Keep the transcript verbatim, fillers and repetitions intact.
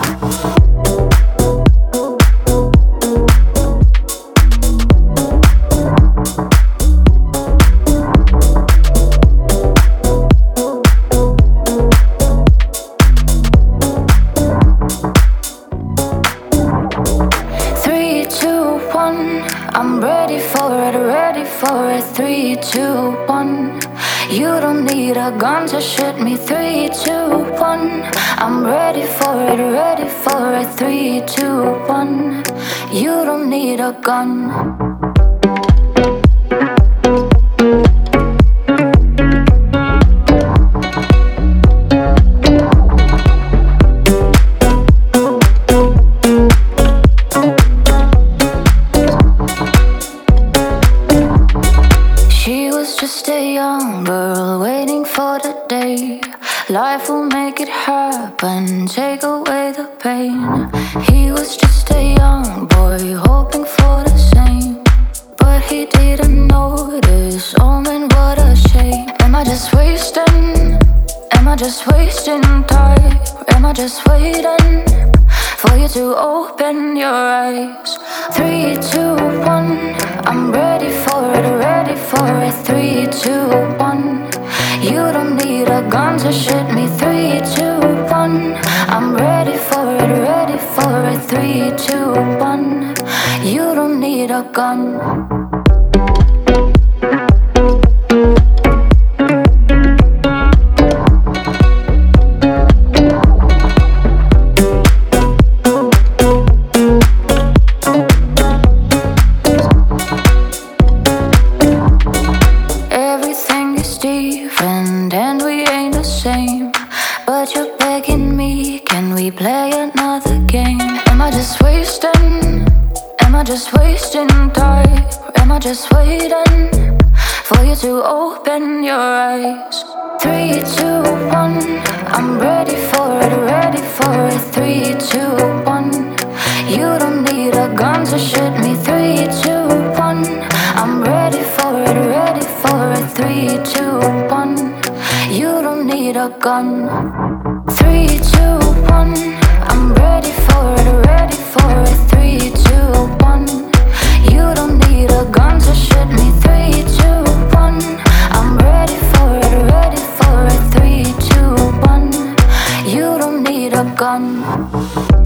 I'm ready for it, ready for it. Three, two, one. You don't need a gun to shoot me. Three, two, one. I'm ready for it, ready for it. Three, two, one. You don't need a gun. Just a young girl waiting for the day life will make it happen, take away the pain. He was just a young boy hoping for the same, but he didn't notice. Oh man, what a shame. Am I just wasting? Am I just wasting time? Am I just waiting for you to open your eyes? Three, two, one. I'm ready for it, ready for it. Three, two, one. You don't need a gun to shoot me. Three, two, one. I'm ready for it, ready for it. Three, two, one. You don't need a gun. And we ain't the same, but you're begging me, can we play another game? Am I just wasting? Am I just wasting time? Am I just waiting for you to open your eyes? Three, two, one. I'm ready for it, ready for it. Three, two, one. You don't need a gun to shoot me. Three, two, one. I'm ready for it, ready for it. Three, two, one. You don't need a gun. Three, two, one. I'm ready for it, ready for it. Three, two, one. You don't need a gun to shoot me. Three, two, one. I'm ready for it, ready for it. Three, two, one. You don't need a gun.